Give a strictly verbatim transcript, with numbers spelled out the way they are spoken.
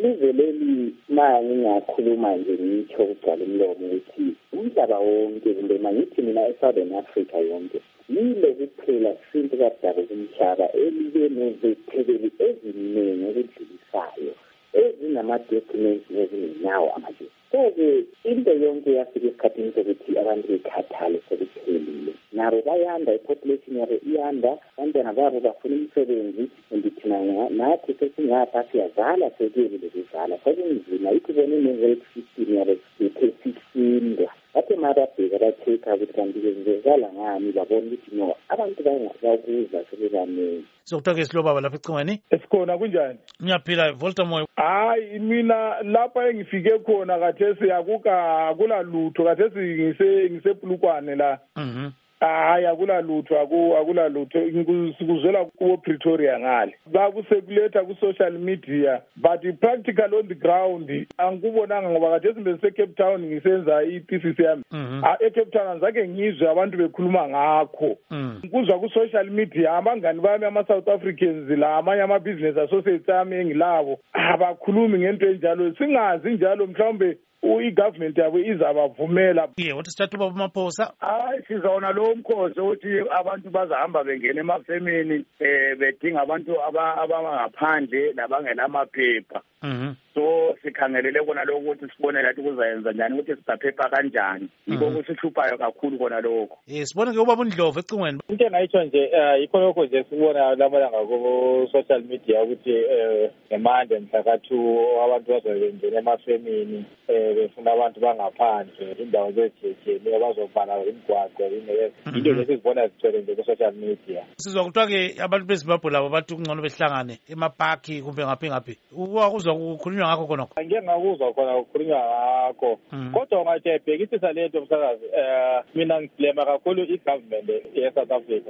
ilizwe leli ma ngingakhuluma nje ngitsho ukugcwala umlomo ukuthi umhlaba wonke kumbe mangithi mina e-Southern Africa yonke yile kuphela sinto kadaba kumhlaba elibe nezithekeli eziningi ukudlulisayo ezinama-documents ezingenawo amazwi. So-ke into yonke yafika esikhathini sokuthi abantu bekhathale sekuphelile. Nabo bayanda, i-population yabo iyanda, abantwana babo bafuna imisebenzi, and thina nathi sesingapha siyazala sekuyele ukuzala. Sekunzima ikubone ne-health system yabo bethe sisindwa. Bathe mababheka batheka ukuthi kanti kwenzekala ngani, babona ukuthi no abantu bayakuza sebebaningi. Sokuthoke silobaba lapha ecingweni. Esikhona kunjani? Ngiyaphila Voltamoy. Hayi mina lapha engifike khona kathesi akuka akula lutho kathesi ngise ngisepulukwane la. Mhm. Hayi akula lutho akula lutho sikuzwela kuwo Pretoria ngale. Bakusekuletha ku social media but practical on the ground angikubonanga ngoba kathesi bese Cape Town ngisenza i-thesis yami. E Cape Town anzake ngizwe abantu bekhuluma ngakho. Ngikuzwa ku social media abangani bami ama South Africans la amanye ama business associates ami engilabo abakhulumi ngento enjalo singazi njalo mhlawumbe i-government yabo izabavumela. Yeah, what is that about Maphosa? Hayi sizona lo mkhosi ukuthi abantu bazahamba bengena emafemini eh bedinga abantu abangaphandle nabangenamaphepha. Mhm. So sikhangelele kona lokho ukuthi sibone lathi kuzayenza njani ukuthi sidaphepha kanjani. Yiko kusihlupayo kakhulu kona lokho. Eh sibone ke ubaba uNdlovu ecingweni. Into engayitsho nje yikho lokho nje sibona lamalanga ku social media ukuthi eh ngemande mhla ka two abantu bazobenzela emafemini eh befuna abantu bangaphandle indawo zejejeni bazobhala imigwaqo into lesizibona zigcwele nje ku social media. Sizwa kuthiwa ke abantu beZimbabwe labo bathi kungcono behlangane emaparki kumbe ngaphi ngaphi. Ukuzwa ukukhulunywa ngakho khona. Angeke ngakuzwa khona ukukhulunywa ngakho. Kodwa ungathi ebhekisisa lento msakazi eh mina ngiblema kakhulu i-government ye-South Africa.